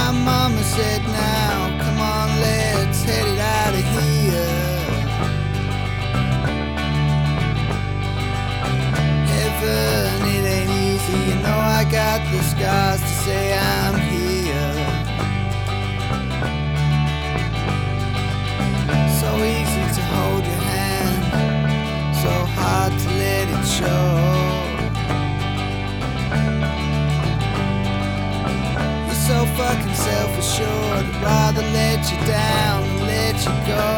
my mama said, now, come on, let's head it out of here. Heaven, it ain't easy, you know I got the scars to say I'm here. So easy to hold your hand, so hard to let it show. So fucking self-assured, I'd rather let you down than let you go.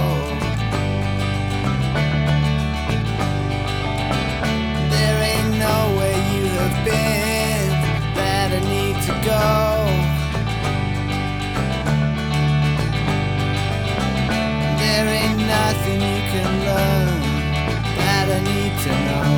There ain't nowhere you have been that I need to go. There ain't nothing you can learn that I need to know.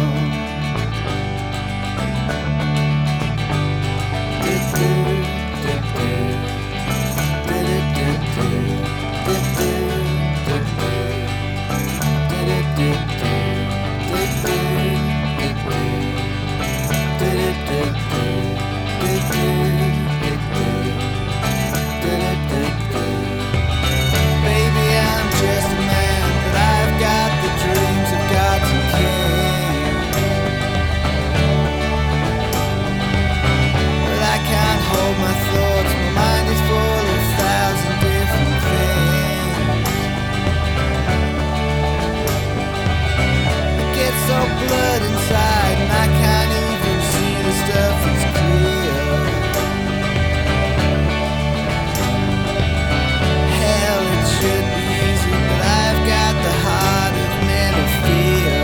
Blood inside, and I can't even see the stuff that's clear. Hell, it should be easy, but I've got the heart of men of fear.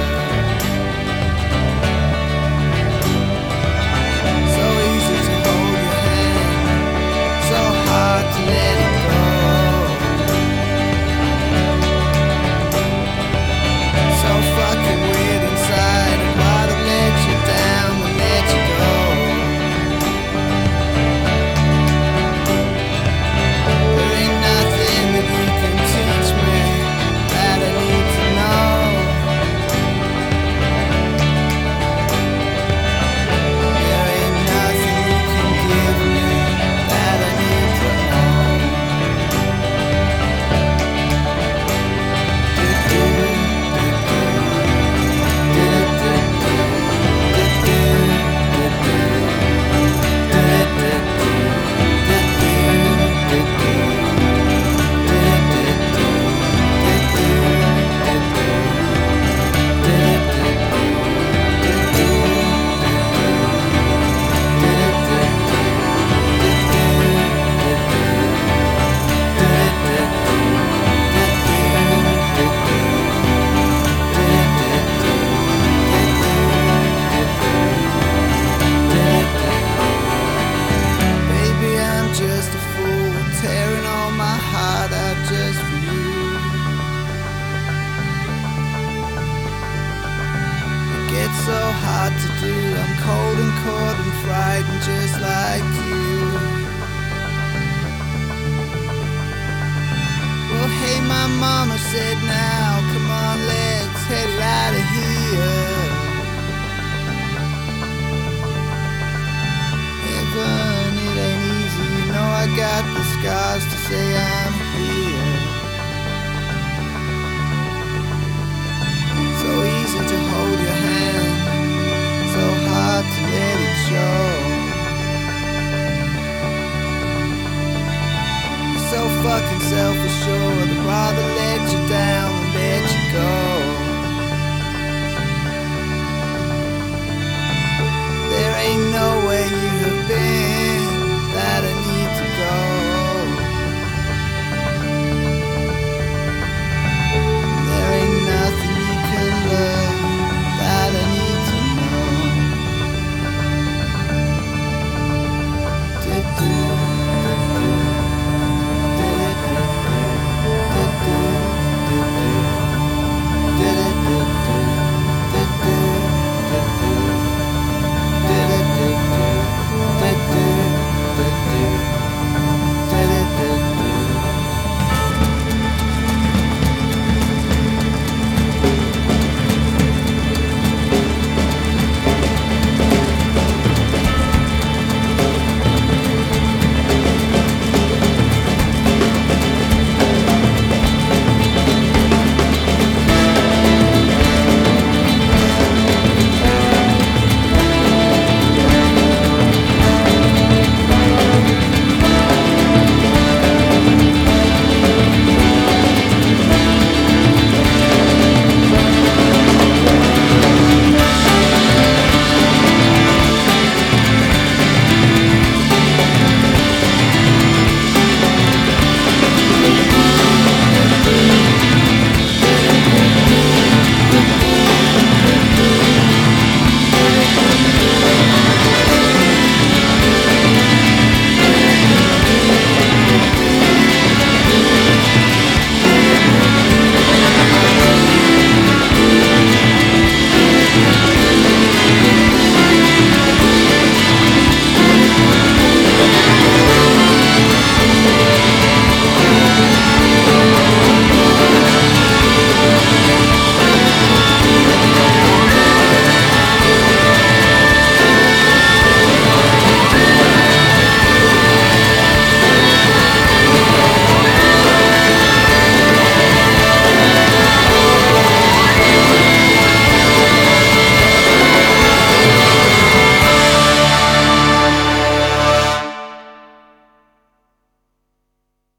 So easy to hold your hand, so hard to let it go. So fucking weird inside, I'd rather let you down than let you go. There ain't nothing that you can teach me that I need to know. There ain't nothing you can give me that I need to know. Just for you. It gets so hard to do. I'm cold and caught and frightened just like you. Well, hey, my mama said, now, come on, let's head it out of here.